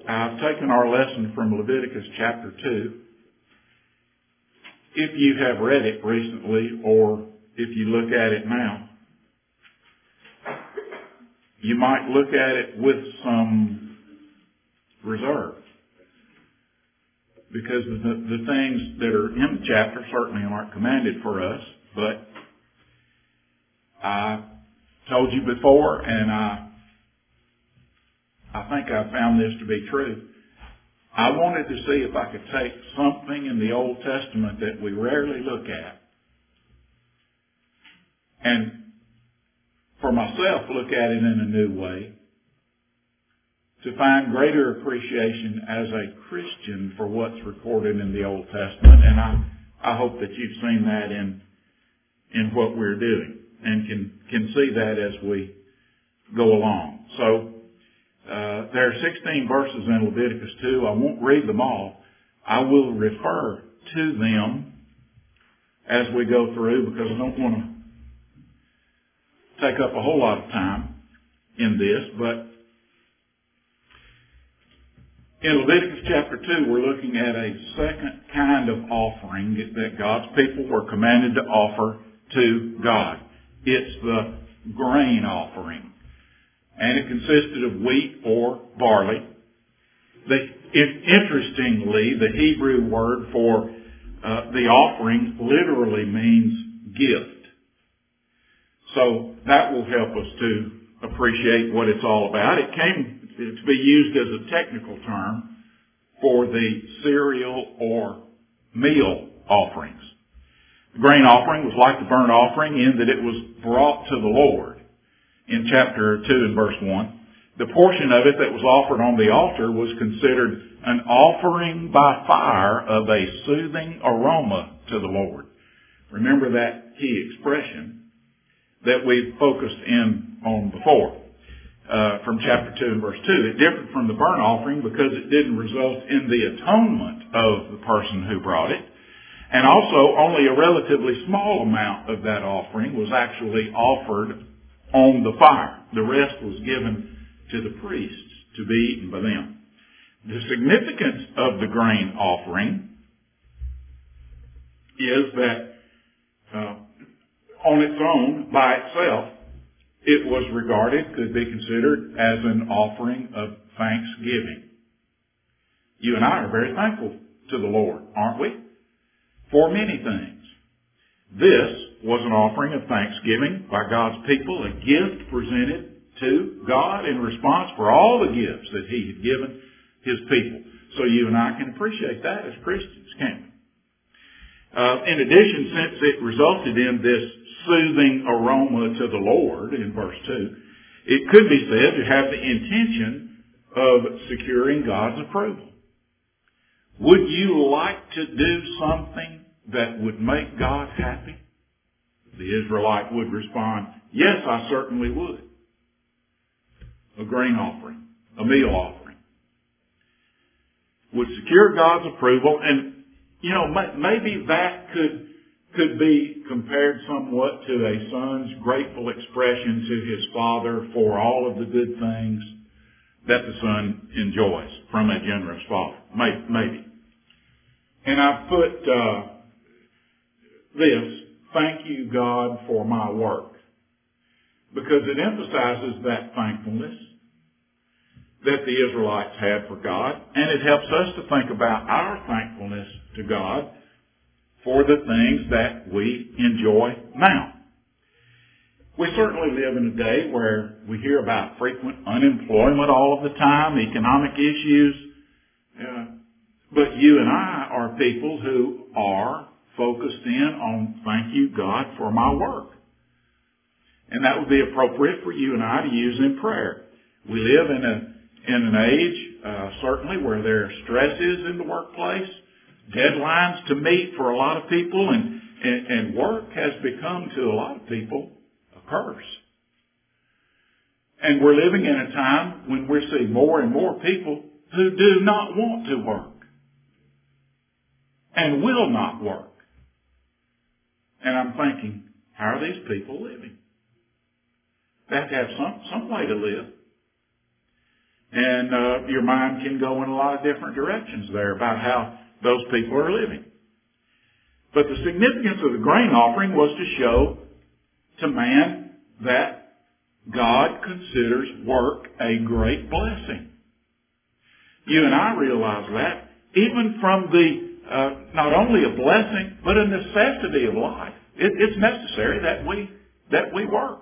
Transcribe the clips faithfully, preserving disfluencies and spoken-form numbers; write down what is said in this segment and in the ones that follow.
I've taken our lesson from Leviticus chapter two. If you have read it recently, or if you look at it now, you might look at it with some reserve. Because the, the things that are in the chapter certainly aren't commanded for us, but I told you before, and I, I think I found this to be true. I wanted to see if I could take something in the Old Testament that we rarely look at, and for myself look at it in a new way, to find greater appreciation as a Christian for what's recorded in the Old Testament. And I, I hope that you've seen that in, in what we're doing and can, can see that as we go along. So, uh, there are sixteen verses in Leviticus two. I won't read them all. I will refer to them as we go through because I don't want to take up a whole lot of time in this, but in Leviticus chapter two, we're looking at a second kind of offering that God's people were commanded to offer to God. It's the grain offering. And it consisted of wheat or barley. The, it, interestingly, the Hebrew word for uh, the offering literally means gift. So that will help us to appreciate what it's all about. It came to be used as a technical term for the cereal or meal offerings. The grain offering was like the burnt offering in that it was brought to the Lord in chapter two and verse one. The portion of it that was offered on the altar was considered an offering by fire of a soothing aroma to the Lord. Remember that key expression that we focused in on before. Uh, from chapter two and verse two. It differed from the burnt offering because it didn't result in the atonement of the person who brought it. And also, only a relatively small amount of that offering was actually offered on the fire. The rest was given to the priests to be eaten by them. The significance of the grain offering is that uh, on its own, by itself, it was regarded, could be considered as an offering of thanksgiving. You and I are very thankful to the Lord, aren't we? For many things. This was an offering of thanksgiving by God's people, a gift presented to God in response for all the gifts that He had given His people. So you and I can appreciate that as Christians, can't we? Uh, in addition, since it resulted in this soothing aroma to the Lord in verse two, it could be said to have the intention of securing God's approval. Would you like to do something that would make God happy? The Israelite would respond, yes, I certainly would. A grain offering, a meal offering, would secure God's approval. And, you know, maybe that could could be compared somewhat to a son's grateful expression to his father for all of the good things that the son enjoys from a generous father. Maybe. And I put uh, this, thank you, God, for my work, because it emphasizes that thankfulness that the Israelites had for God, and it helps us to think about our thankfulness to God for the things that we enjoy now. We certainly live in a day where we hear about frequent unemployment all of the time, economic issues, uh, but you and I are people who are focused in on thank you, God, for my work. And that would be appropriate for you and I to use in prayer. We live in a in an age, uh, certainly, where there are stresses in the workplace, deadlines to meet for a lot of people, and, and, and work has become to a lot of people a curse. And we're living in a time when we're seeing more and more people who do not want to work and will not work. And I'm thinking, how are these people living? They have to have some, some way to live. And uh, your mind can go in a lot of different directions there about how those people are living. But the significance of the grain offering was to show to man that God considers work a great blessing. You and I realize that even from the uh, not only a blessing but a necessity of life. It, it's necessary that we that we work.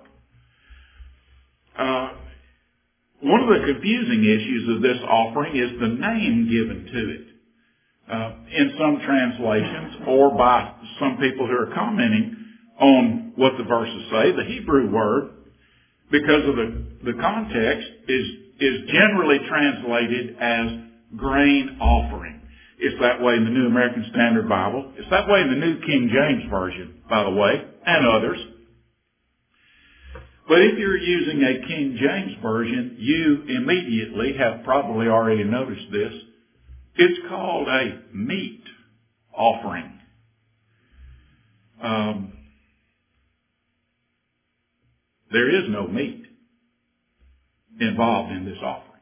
Uh, one of the confusing issues of this offering is the name given to it. Uh, in some translations, or by some people who are commenting on what the verses say, the Hebrew word, because of the, the context, is, is generally translated as grain offering. It's that way in the New American Standard Bible. It's that way in the New King James Version, by the way, and others. But if you're using a King James Version, you immediately have probably already noticed this. It's called a meat offering. Um, there is no meat involved in this offering.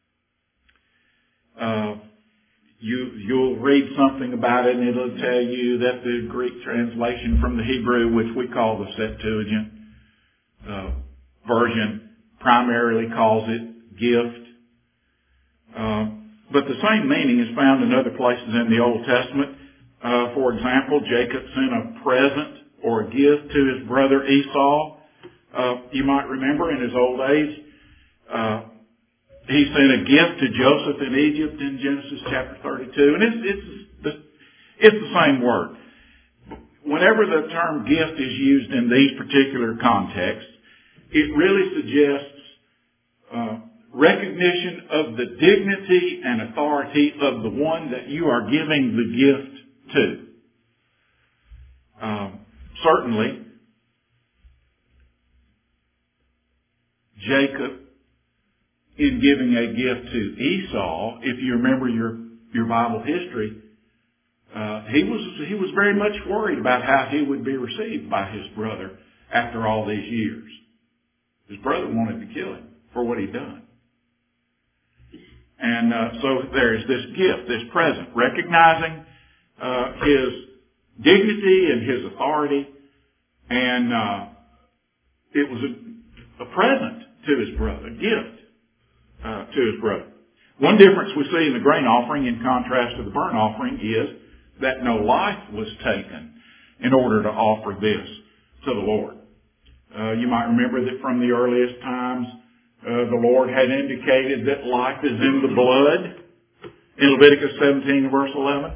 Uh, you, you'll read something about it and it'll tell you that the Greek translation from the Hebrew, which we call the Septuagint uh, version, primarily calls it gift. Uh, But the same meaning is found in other places in the Old Testament. Uh, for example, Jacob sent a present or a gift to his brother Esau. Uh, you might remember in his old age, uh, he sent a gift to Joseph in Egypt in Genesis chapter thirty-two. And it's, it's, the, it's the same word. Whenever the term gift is used in these particular contexts, it really suggests uh, recognition of the dignity and authority of the one that you are giving the gift to. Um, certainly, Jacob, in giving a gift to Esau, if you remember your, your Bible history, uh, he was he was very much worried about how he would be received by his brother after all these years. His brother wanted to kill him for what he'd done. And uh, so there's this gift, this present, recognizing uh, his dignity and his authority, and uh, it was a, a present to his brother, a gift uh, to his brother. One difference we see in the grain offering in contrast to the burnt offering is that no life was taken in order to offer this to the Lord. Uh, you might remember that from the earliest times, Uh, the Lord had indicated that life is in the blood in Leviticus seventeen, verse eleven.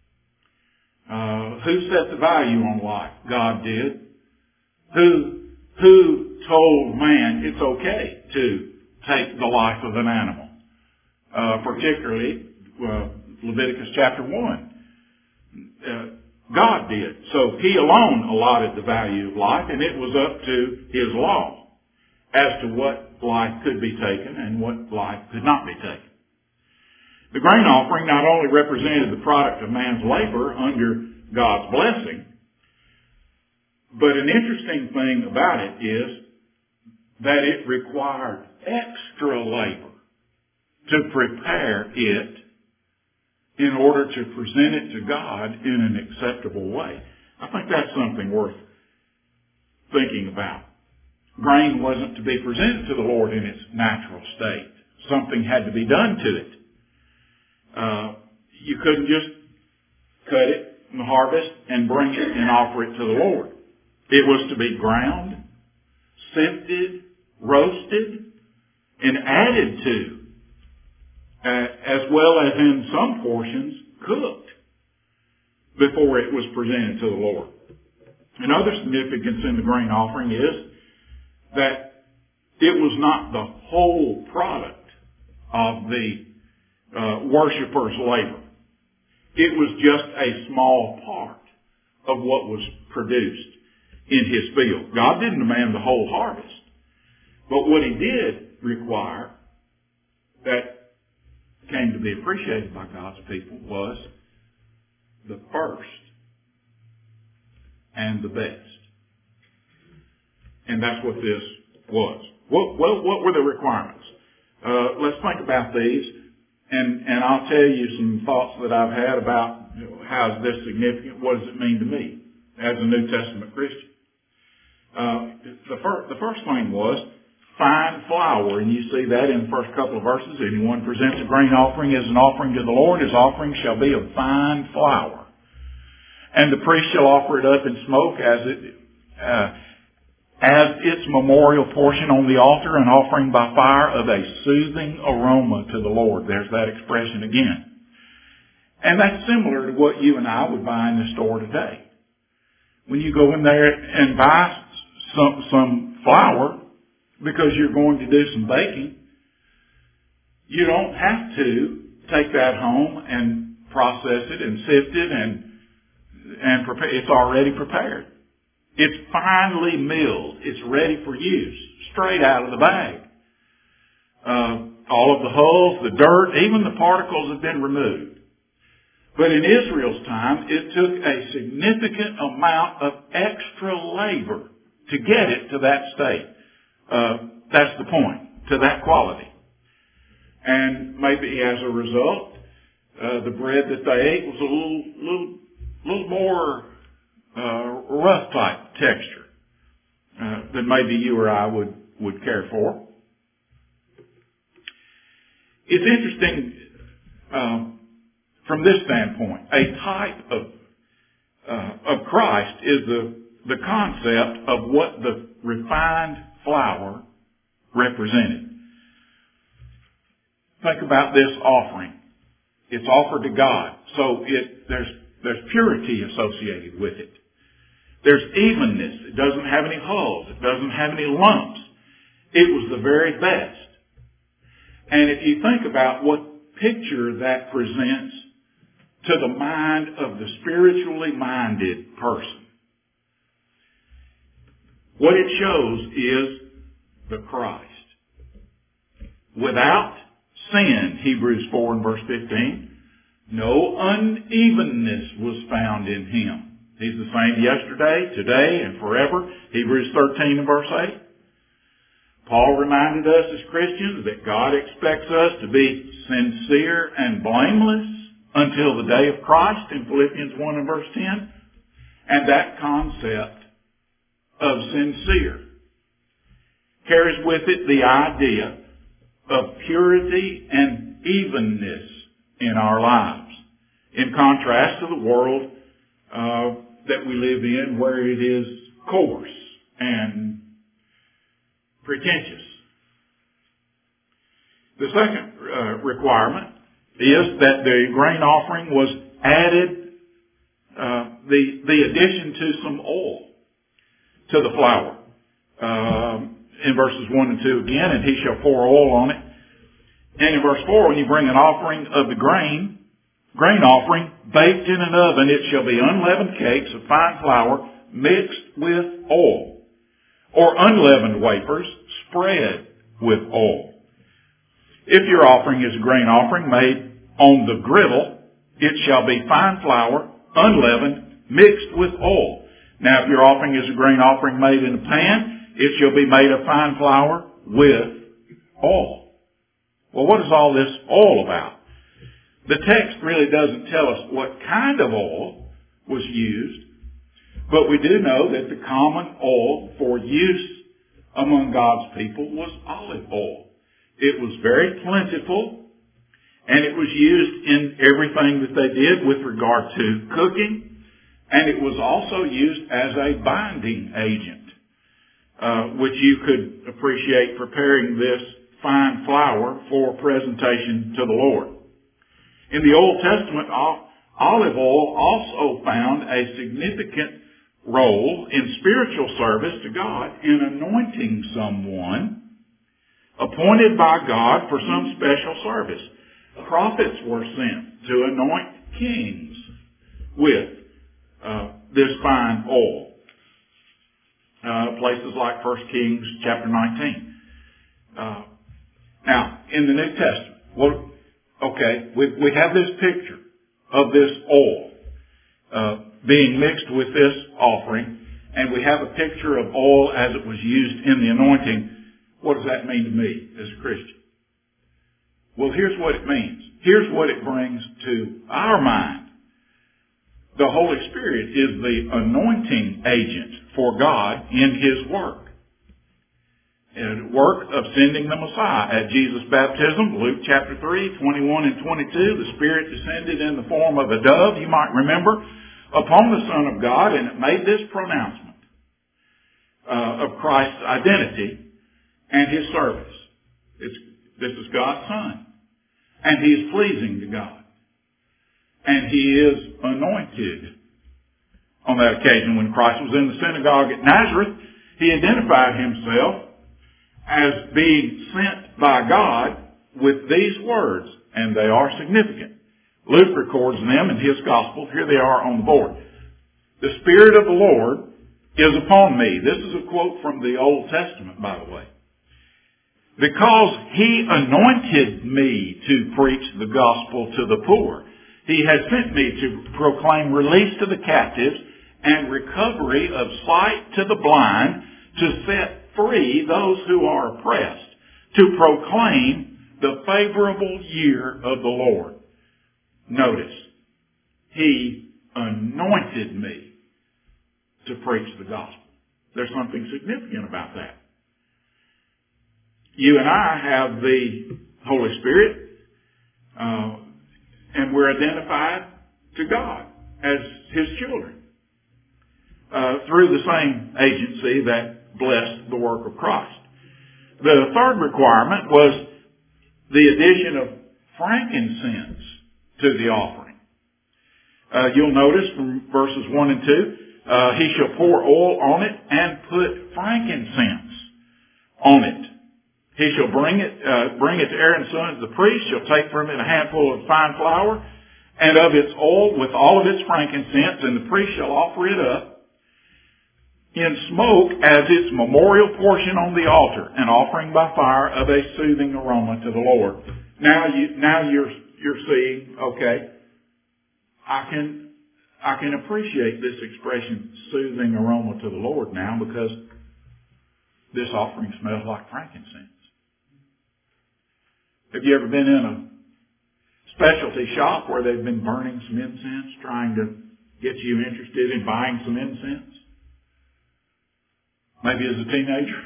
Uh, who set the value on life? God did. Who, who told man it's okay to take the life of an animal? Uh, particularly, uh, Leviticus chapter one. Uh, God did. So He alone allotted the value of life, and it was up to His law as to what life could be taken and what life could not be taken. The grain offering not only represented the product of man's labor under God's blessing, but an interesting thing about it is that it required extra labor to prepare it in order to present it to God in an acceptable way. I think that's something worth thinking about. Grain wasn't to be presented to the Lord in its natural state. Something had to be done to it. Uh, you couldn't just cut it and harvest and bring it and offer it to the Lord. It was to be ground, sifted, roasted, and added to, uh, as well as in some portions cooked before it was presented to the Lord. Another significance in the grain offering is that it was not the whole product of the uh, worshiper's labor. It was just a small part of what was produced in his field. God didn't demand the whole harvest. But what He did require that came to be appreciated by God's people was the first and the best. And that's what this was. What, what, what were the requirements? Uh, let's think about these, and, and I'll tell you some thoughts that I've had about, you know, how is this significant? What does it mean to me as a New Testament Christian? Uh, the, fir- the first thing was fine flour, and you see that in the first couple of verses. Anyone presents a grain offering as an offering to the Lord, his offering shall be of fine flour. And the priest shall offer it up in smoke as it, uh, as its memorial portion on the altar, an offering by fire of a soothing aroma to the Lord. There's that expression again. And that's similar to what you and I would buy in the store today. When you go in there and buy some, some flour because you're going to do some baking, you don't have to take that home and process it and sift it and, and prepare. It's already prepared. It's finely milled. It's ready for use, straight out of the bag. Uh, all of the hulls, the dirt, even the particles have been removed. But in Israel's time, it took a significant amount of extra labor to get it to that state. Uh, that's the point, to that quality. And maybe as a result, uh, the bread that they ate was a little, little, little more Uh, rough type texture uh, than maybe you or I would, would care for. It's interesting um, from this standpoint. A type of uh, of Christ is the the concept of what the refined flour represented. Think about this offering. It's offered to God, so it there's there's purity associated with it. There's evenness. It doesn't have any hulls. It doesn't have any lumps. It was the very best. And if you think about what picture that presents to the mind of the spiritually minded person, what it shows is the Christ. Without sin, Hebrews four and verse fifteen, no unevenness was found in him. He's the same yesterday, today, and forever. Hebrews thirteen and verse eight. Paul reminded us as Christians that God expects us to be sincere and blameless until the day of Christ in Philippians one and verse ten. And that concept of sincere carries with it the idea of purity and evenness in our lives. In contrast to the world uh, that we live in, where it is coarse and pretentious. The second uh, requirement is that the grain offering was added, uh, the the addition to some oil to the flour. Um, in verses one and two again, and he shall pour oil on it. And in verse four, when you bring an offering of the grain, grain offering, baked in an oven, it shall be unleavened cakes of fine flour mixed with oil, or unleavened wafers spread with oil. If your offering is a grain offering made on the griddle, it shall be fine flour, unleavened, mixed with oil. Now, if your offering is a grain offering made in a pan, it shall be made of fine flour with oil. Well, what is all this oil about? The text really doesn't tell us what kind of oil was used, but we do know that the common oil for use among God's people was olive oil. It was very plentiful, and it was used in everything that they did with regard to cooking, and it was also used as a binding agent, uh, which you could appreciate preparing this fine flour for presentation to the Lord. In the Old Testament, olive oil also found a significant role in spiritual service to God in anointing someone appointed by God for some special service. Prophets were sent to anoint kings with uh, this fine oil. Uh, places like First Kings chapter nineteen. Uh, now, in the New Testament, what Okay, we, we have this picture of this oil uh, being mixed with this offering, and we have a picture of oil as it was used in the anointing. What does that mean to me as a Christian? Well, here's what it means. Here's what it brings to our mind. The Holy Spirit is the anointing agent for God in His work. And work of sending the Messiah. At Jesus' baptism, Luke chapter three, twenty-one and twenty-two, the Spirit descended in the form of a dove, you might remember, upon the Son of God, and it made this pronouncement uh, of Christ's identity and His service. It's, this is God's Son. And He is pleasing to God. And He is anointed. On that occasion, when Christ was in the synagogue at Nazareth, He identified Himself as being sent by God with these words, and they are significant. Luke records them in his gospel. Here they are on the board. The Spirit of the Lord is upon me. This is a quote from the Old Testament, by the way. Because He anointed me to preach the gospel to the poor. He has sent me to proclaim release to the captives and recovery of sight to the blind, to set free those who are oppressed, to proclaim the favorable year of the Lord. Notice, He anointed me to preach the gospel. There's something significant about that. You and I have the Holy Spirit, uh, and we're identified to God as His children uh, through the same agency that blessed the work of Christ. The third requirement was the addition of frankincense to the offering. Uh, you'll notice from verses one and two, uh, he shall pour oil on it and put frankincense on it. He shall bring it, uh, bring it to Aaron's son, the priest, shall take from it a handful of fine flour and of its oil with all of its frankincense, and the priest shall offer it up in smoke as its memorial portion on the altar, an offering by fire of a soothing aroma to the Lord. Now you, now you're, you're seeing, okay, I can, I can appreciate this expression, soothing aroma to the Lord now, because this offering smells like frankincense. Have you ever been in a specialty shop where they've been burning some incense, trying to get you interested in buying some incense? Maybe as a teenager.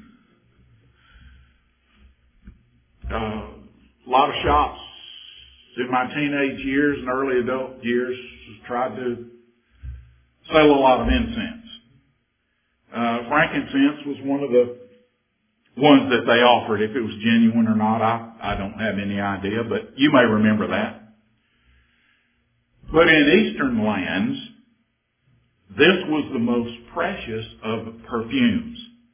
Uh, a lot of shops in my teenage years and early adult years tried to sell a lot of incense. Uh, frankincense was one of the ones that they offered. If it was genuine or not, I, I don't have any idea, but you may remember that. But in Eastern lands, this was the most precious of perfumes.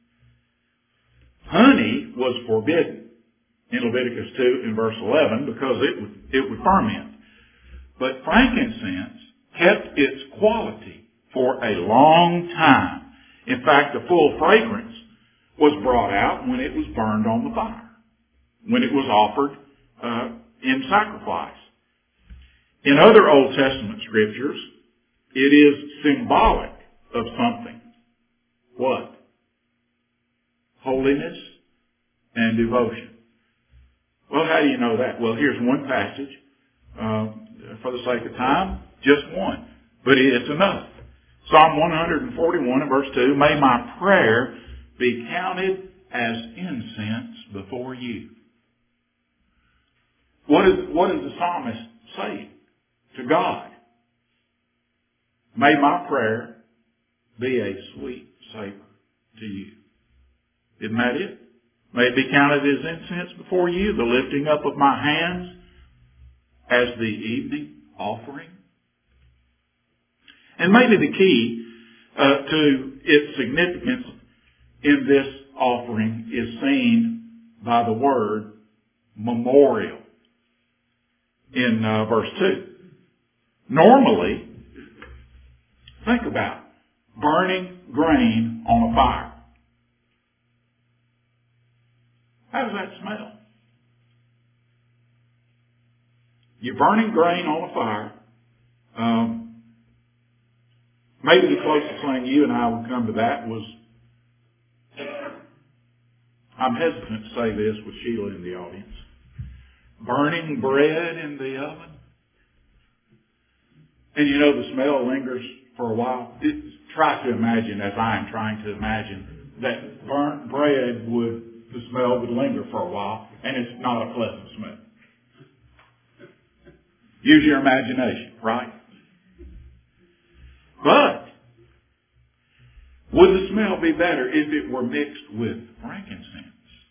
Honey was forbidden in Leviticus two in verse eleven because it would, it would ferment. But frankincense kept its quality for a long time. In fact, the full fragrance was brought out when it was burned on the fire, when it was offered uh, in sacrifice. In other Old Testament scriptures, it is symbolic of something. What? Holiness and devotion. Well, how do you know that? Well, here's one passage. Uh, for the sake of time, just one. But it's enough. Psalm one forty-one and verse two, may my prayer be counted as incense before you. What is, what does the psalmist say to God? May my prayer be a sweet savor to you. Isn't that it? May it be counted as incense before you, the lifting up of my hands as the evening offering. And maybe the key uh, to its significance in this offering is seen by the word memorial in uh, verse two. Normally, think about burning grain on a fire. How does that smell? You're burning grain on a fire. Um, maybe the closest thing you and I would come to that was, I'm hesitant to say this with Sheila in the audience, burning bread in the oven. And you know the smell lingers for a while. It, try to imagine, as I am trying to imagine, that burnt bread would, the smell would linger for a while, and it's not a pleasant smell. Use your imagination, right? But would the smell be better if it were mixed with frankincense?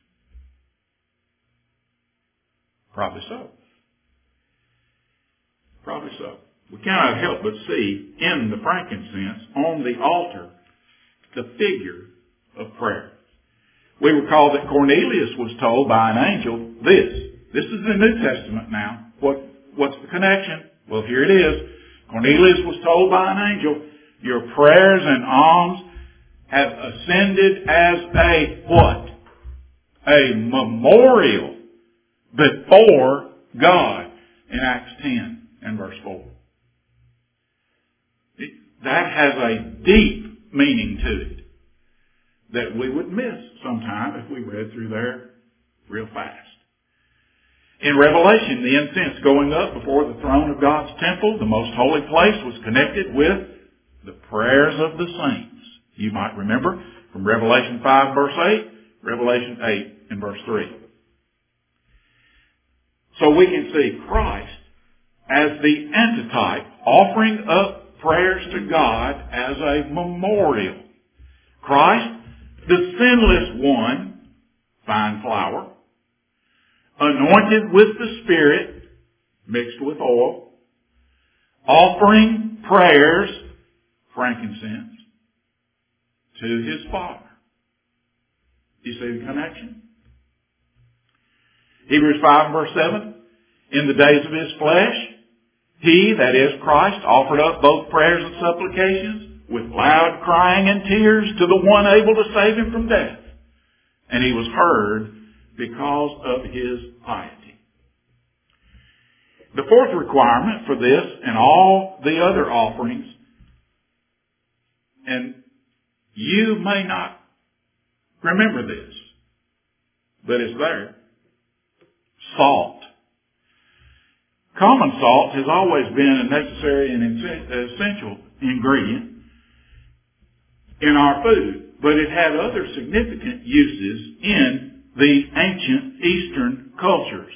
Probably so. Probably so. We cannot help but see in the frankincense on the altar the figure of prayer. We recall that Cornelius was told by an angel this. This is the New Testament now. What, what's the connection? Well, here it is. Cornelius was told by an angel, your prayers and alms have ascended as a what? A memorial before God in Acts ten and verse four. It, that has a deep meaning to it that we would miss sometime if we read through there real fast. In Revelation, the incense going up before the throne of God's temple, the most holy place, was connected with the prayers of the saints. You might remember from Revelation five verse eight, Revelation eight and verse three. So we can see Christ as the antitype, offering up prayers to God as a memorial. Christ, the sinless one, fine flour, anointed with the Spirit, mixed with oil, offering prayers, frankincense, to his Father. You see the connection? Hebrews five verse seven, in the days of his flesh, he, that is Christ, offered up both prayers and supplications with loud crying and tears to the one able to save him from death. And he was heard because of his piety. The fourth requirement for this and all the other offerings, and you may not remember this, but it's there. Salt. Common salt has always been a necessary and essential ingredient in our food, but it had other significant uses in the ancient Eastern cultures.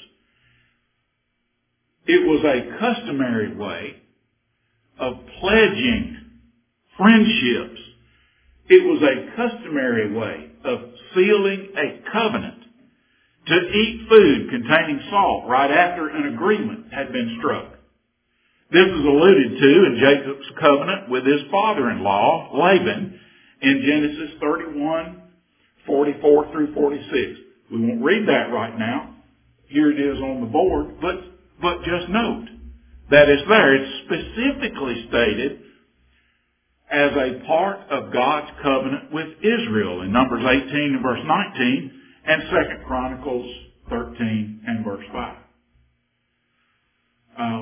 It was a customary way of pledging friendships. It was a customary way of sealing a covenant to eat food containing salt right after an agreement had been struck. This is alluded to in Jacob's covenant with his father-in-law, Laban, in Genesis thirty-one, forty-four through forty-six. We won't read that right now. Here it is on the board, but, but just note that it's there. It's specifically stated as a part of God's covenant with Israel in Numbers eighteen and verse nineteen and Second Chronicles thirteen and verse five. Uh,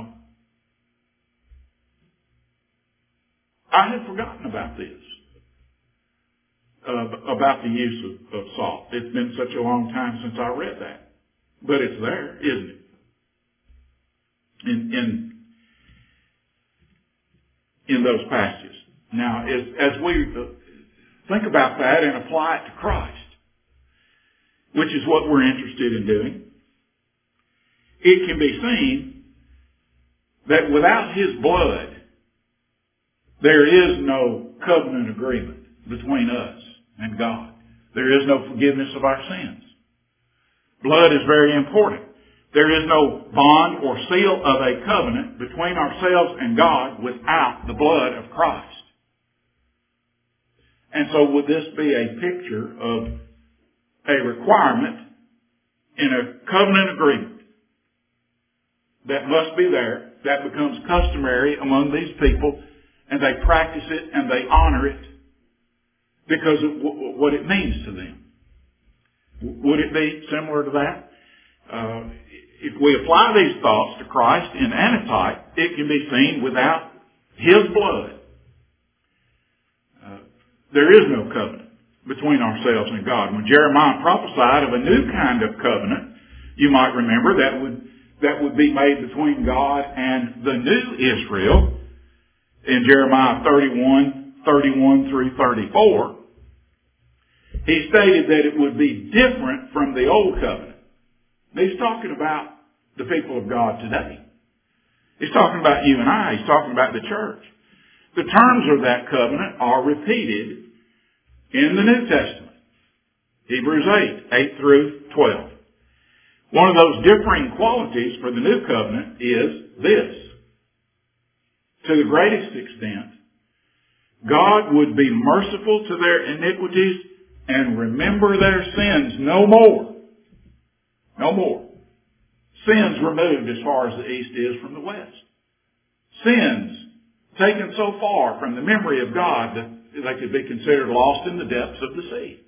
I had forgotten about this, uh, about the use of, of salt. It's been such a long time since I read that. But it's there, isn't it? In, in, in those passages. Now, as, as we think about that and apply it to Christ, which is what we're interested in doing, it can be seen that without his blood, there is no covenant agreement between us and God. There is no forgiveness of our sins. Blood is very important. There is no bond or seal of a covenant between ourselves and God without the blood of Christ. And so would this be a picture of a requirement in a covenant agreement that must be there, that becomes customary among these people, and they practice it and they honor it because of w- what it means to them? Would it be similar to that? Uh, if we apply these thoughts to Christ in antitype, it can be seen without his blood. Uh, there is no covenant between ourselves and God. When Jeremiah prophesied of a new kind of covenant, you might remember that would that would be made between God and the new Israel in Jeremiah thirty-one, thirty-one through thirty-four, he stated that it would be different from the old covenant. He's talking about the people of God today. He's talking about you and I. He's talking about the church. The terms of that covenant are repeated in the New Testament. Hebrews eight, eight through twelve. One of those differing qualities for the new covenant is this. To the greatest extent, God would be merciful to their iniquities and remember their sins no more. No more. Sins removed as far as the east is from the west. Sins taken so far from the memory of God that they could be considered lost in the depths of the sea.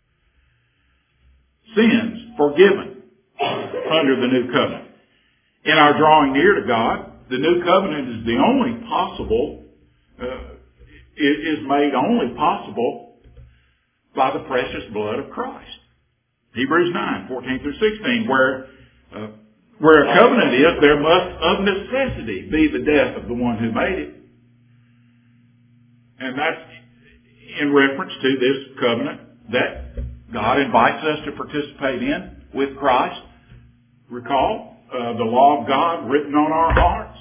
Sins forgiven under the new covenant. In our drawing near to God, the new covenant is the only possible, uh, is made only possible by the precious blood of Christ. Hebrews nine, fourteen through sixteen, where uh, where a covenant is, there must of necessity be the death of the one who made it. And that's in reference to this covenant that God invites us to participate in with Christ. Recall, uh, the law of God written on our hearts.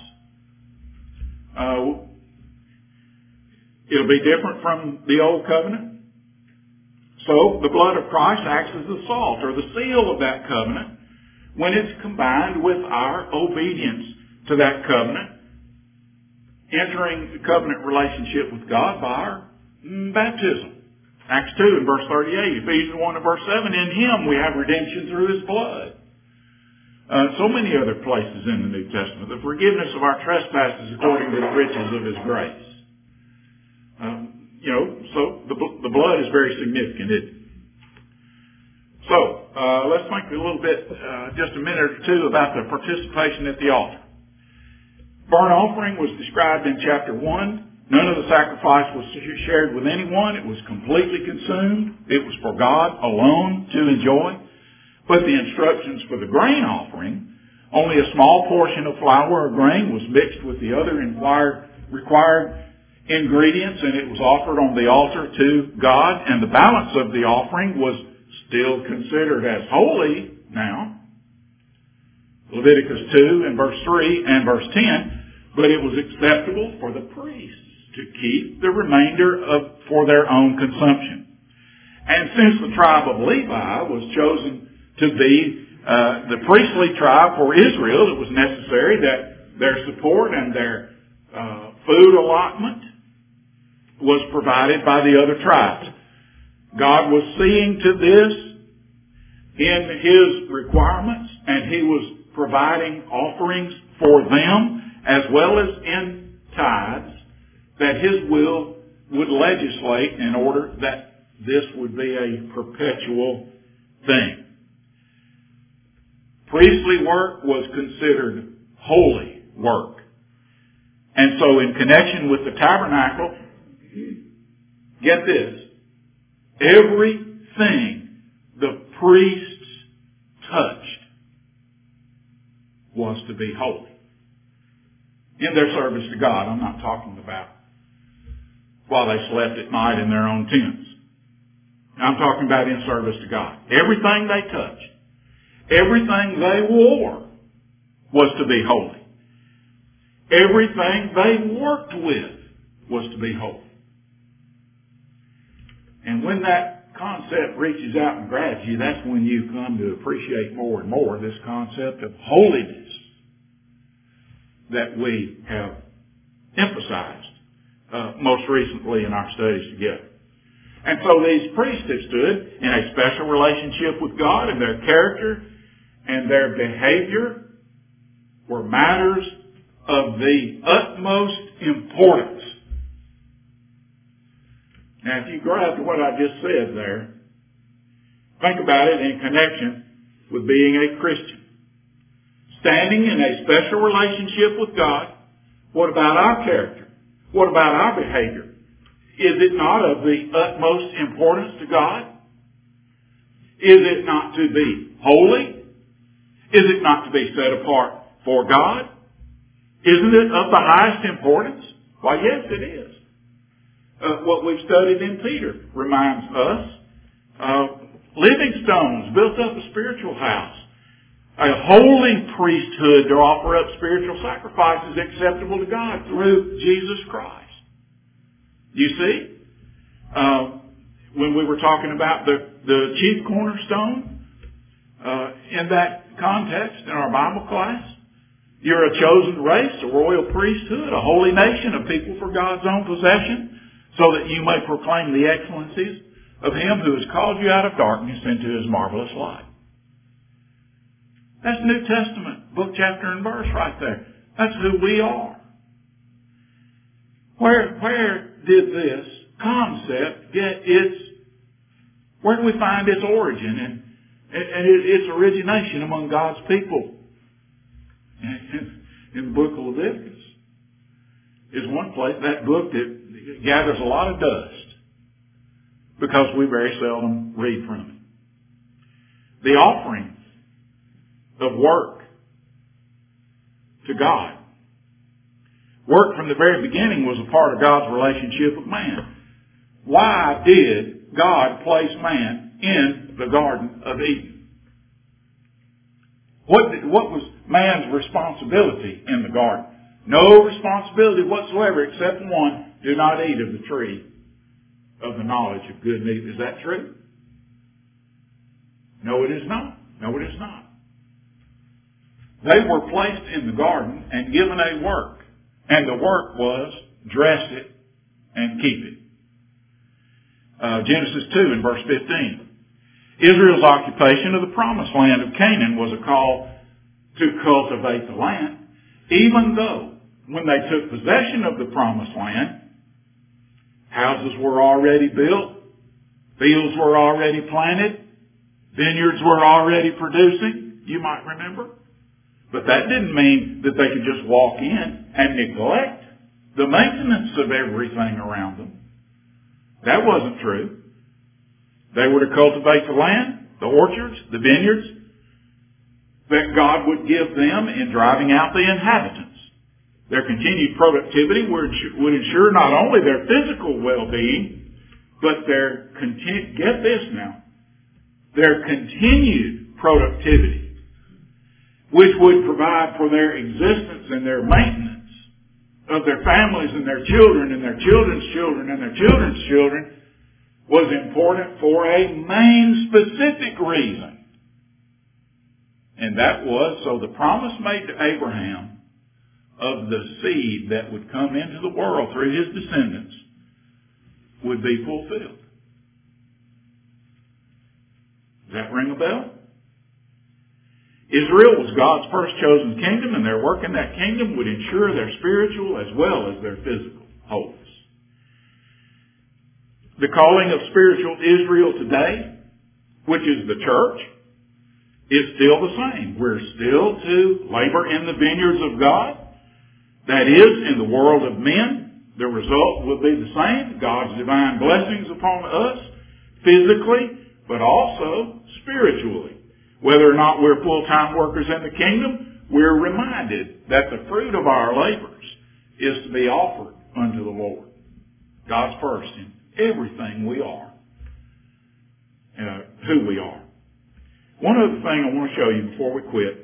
Uh, it'll be different from the old covenant. So, the blood of Christ acts as the salt or the seal of that covenant when it's combined with our obedience to that covenant, entering the covenant relationship with God by our mm, baptism. Acts two and verse thirty-eight, Ephesians one and verse seven, in Him we have redemption through His blood. Uh, so many other places in the New Testament. The forgiveness of our trespasses according to the riches of His grace. Um, you know, so the, the blood is very significant, isn't it? So, uh, let's think a little bit, uh, just a minute or two about the participation at the altar. Burnt offering was described in chapter one. None of the sacrifice was shared with anyone. It was completely consumed. It was for God alone to enjoy. But the instructions for the grain offering, only a small portion of flour or grain was mixed with the other required ingredients, and it was offered on the altar to God, and the balance of the offering was still considered as holy now. Leviticus two and verse three and verse ten, but it was acceptable for the priests to keep the remainder of for their own consumption. And since the tribe of Levi was chosen to be uh, the priestly tribe for Israel, it was necessary that their support and their uh, food allotment was provided by the other tribes. God was seeing to this in His requirements, and He was providing offerings for them as well as in tithes that His will would legislate in order that this would be a perpetual thing. Priestly work was considered holy work. And so in connection with the tabernacle, get this, everything the priests touched was to be holy. In their service to God. I'm not talking about while they slept at night in their own tents. I'm talking about in service to God. Everything they touched, everything they wore was to be holy. Everything they worked with was to be holy. And when that concept reaches out and grabs you, that's when you come to appreciate more and more this concept of holiness that we have emphasized uh, most recently in our studies together. And so these priests have stood in a special relationship with God, and their character and their behavior were matters of the utmost importance. Now, if you grab what I just said there, think about it in connection with being a Christian. Standing in a special relationship with God, what about our character? What about our behavior? Is it not of the utmost importance to God? Is it not to be holy? Is it not to be set apart for God? Isn't it of the highest importance? Why, yes, it is. Uh, what we've studied in Peter reminds us, uh, living stones built up a spiritual house, a holy priesthood to offer up spiritual sacrifices acceptable to God through Jesus Christ. You see, uh, when we were talking about the, the chief cornerstone, uh, in that context in our Bible class, you're a chosen race, a royal priesthood, a holy nation, a people for God's own possession, so that you may proclaim the excellencies of Him who has called you out of darkness into His marvelous light. That's New Testament, book, chapter, and verse right there. That's who we are. Where, where did this concept get its, where do we find its origin and, and its origination among God's people? In, in the book of Leviticus is one place, that book that gathers a lot of dust because we very seldom read from it. The offering of work to God. Work from the very beginning was a part of God's relationship with man. Why did God place man in the Garden of Eden? What, did, what was man's responsibility in the garden? No responsibility whatsoever except one, do not eat of the tree of the knowledge of good and evil. Is that true? No, it is not. No, it is not. They were placed in the garden and given a work. And the work was dress it and keep it. Uh, Genesis two and verse fifteen. Israel's occupation of the promised land of Canaan was a call to cultivate the land, even though when they took possession of the promised land, houses were already built, fields were already planted, vineyards were already producing, you might remember. But that didn't mean that they could just walk in and neglect the maintenance of everything around them. That wasn't true. They were to cultivate the land, the orchards, the vineyards, that God would give them in driving out the inhabitants. Their continued productivity would ensure not only their physical well-being, but their, continu- get this now, their continued productivity, which would provide for their existence and their maintenance of their families and their children and their children's children and their children's children, was important for a main specific reason. And that was so the promise made to Abraham of the seed that would come into the world through his descendants would be fulfilled. Does that ring a bell? Israel was God's first chosen kingdom, and their work in that kingdom would ensure their spiritual as well as their physical wholeness. The calling of spiritual Israel today, which is the church, is still the same. We're still to labor in the vineyards of God. That is, in the world of men, the result will be the same. God's divine blessings upon us, physically, but also spiritually. Whether or not we're full-time workers in the kingdom, we're reminded that the fruit of our labors is to be offered unto the Lord. God's first in everything we are, uh, who we are. One other thing I want to show you before we quit.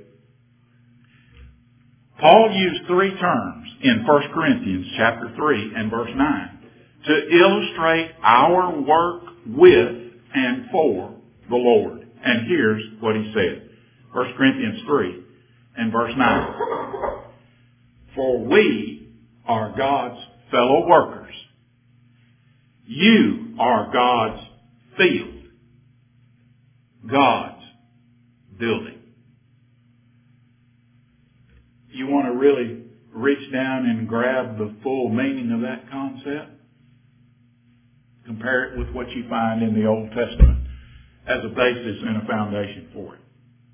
Paul used three terms in First Corinthians chapter three and verse nine to illustrate our work with and for the Lord. And here's what he said. First Corinthians three and verse nine. For we are God's fellow workers. You are God's field. God's building. You want to really reach down and grab the full meaning of that concept? Compare it with what you find in the Old Testament as a basis and a foundation for it.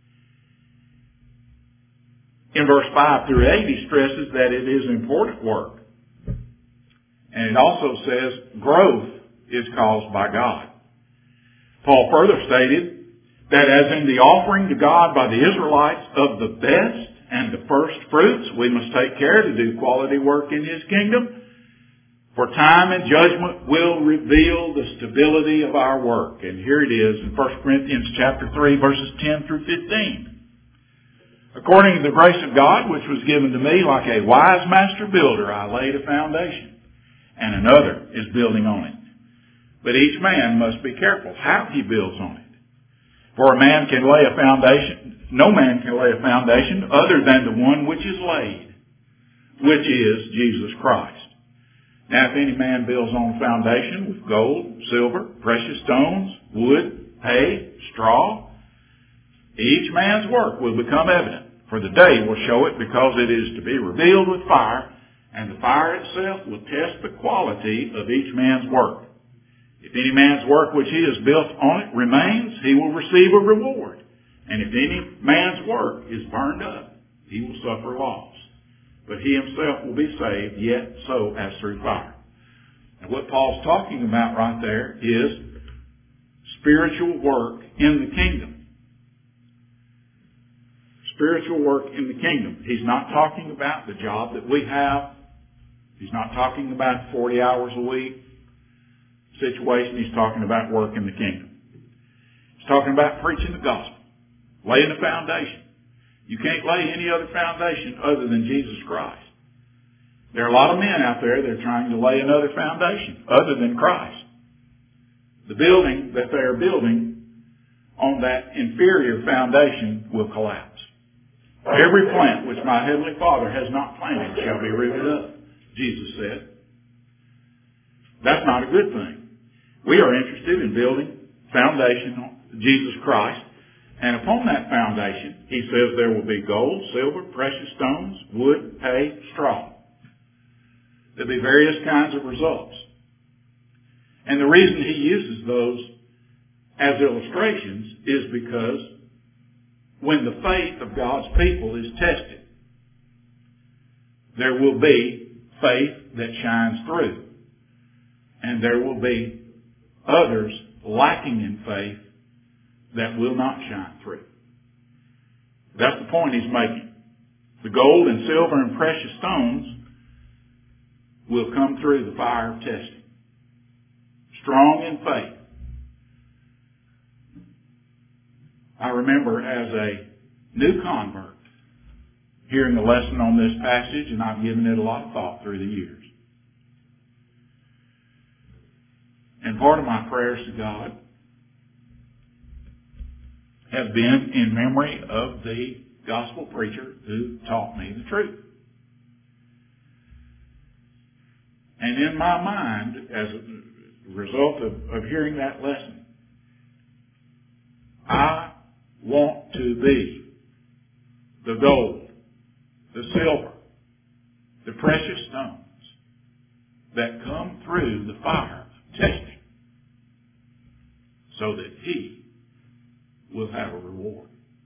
In verse five through eight, he stresses that it is important work. And it also says growth is caused by God. Paul further stated that as in the offering to God by the Israelites of the best and the first fruits, we must take care to do quality work in His kingdom. For time and judgment will reveal the stability of our work. And here it is in First Corinthians chapter three, verses ten through fifteen. According to the grace of God, which was given to me, like a wise master builder, I laid a foundation, and another is building on it. But each man must be careful how he builds on it. For a man can lay a foundation, no man can lay a foundation other than the one which is laid, which is Jesus Christ. Now if any man builds on a foundation with gold, silver, precious stones, wood, hay, straw, each man's work will become evident, for the day will show it, because it is to be revealed with fire, and the fire itself will test the quality of each man's work. If any man's work which he has built on it remains, he will receive a reward. And if any man's work is burned up, he will suffer loss. But he himself will be saved, yet so as through fire. And what Paul's talking about right there is spiritual work in the kingdom. Spiritual work in the kingdom. He's not talking about the job that we have. He's not talking about forty hours a week situation. He's talking about work in the kingdom. He's talking about preaching the gospel, laying the foundation. You can't lay any other foundation other than Jesus Christ. There are a lot of men out there that are trying to lay another foundation other than Christ. The building that they are building on that inferior foundation will collapse. Every plant which my heavenly Father has not planted shall be rooted up, Jesus said. That's not a good thing. We are interested in building foundation on Jesus Christ. And upon that foundation, he says there will be gold, silver, precious stones, wood, hay, straw. There'll be various kinds of results. And the reason he uses those as illustrations is because when the faith of God's people is tested, there will be faith that shines through. And there will be others lacking in faith that will not shine through. That's the point he's making. The gold and silver and precious stones will come through the fire of testing. Strong in faith. I remember as a new convert hearing a lesson on this passage, and I've given it a lot of thought through the years. And part of my prayers to God have been in memory of the gospel preacher who taught me the truth. And in my mind, as a result of, of hearing that lesson, I want to be the gold, the silver, the precious stones that come through the fire of testing so that he will have a reward.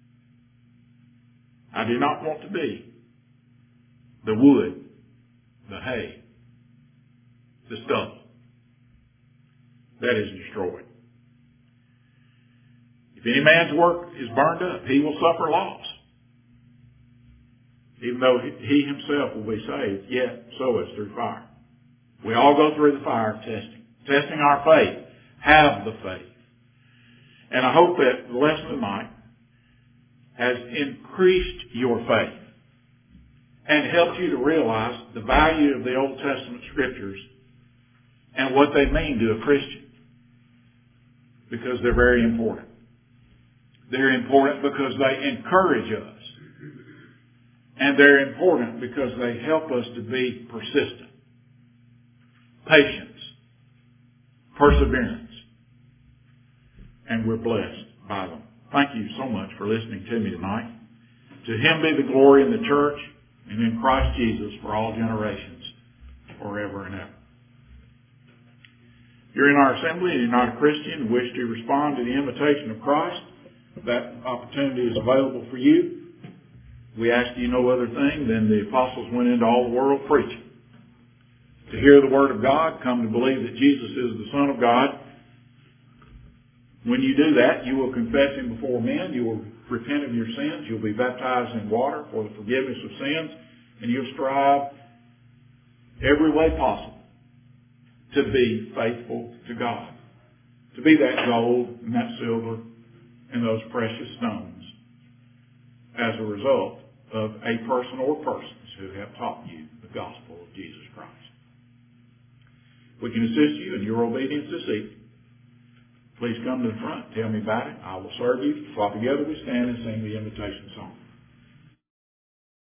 I do not want to be the wood, the hay, the stubble that is destroyed. If any man's work is burned up, he will suffer loss. Even though he himself will be saved, yet so is through fire. We all go through the fire of testing. Testing our faith. Have the faith. And I hope that the lesson tonight has increased your faith and helped you to realize the value of the Old Testament Scriptures and what they mean to a Christian. Because they're very important. They're important because they encourage us. And they're important because they help us to be persistent. Patience. Perseverance. And we're blessed by them. Thank you so much for listening to me tonight. To Him be the glory in the church and in Christ Jesus for all generations, forever and ever. If you're in our assembly and you're not a Christian and wish to respond to the invitation of Christ, that opportunity is available for you. We ask you no other thing than the apostles went into all the world preaching. To hear the Word of God, come to believe that Jesus is the Son of God. When you do that, you will confess Him before men, you will repent of your sins. You'll be baptized in water for the forgiveness of sins. And you'll strive every way possible to be faithful to God. To be that gold and that silver and those precious stones as a result of a person or persons who have taught you the gospel of Jesus Christ. We can assist you in your obedience this evening. Please come to the front. Tell me about it. I will serve you. While together we stand and sing the invitation song.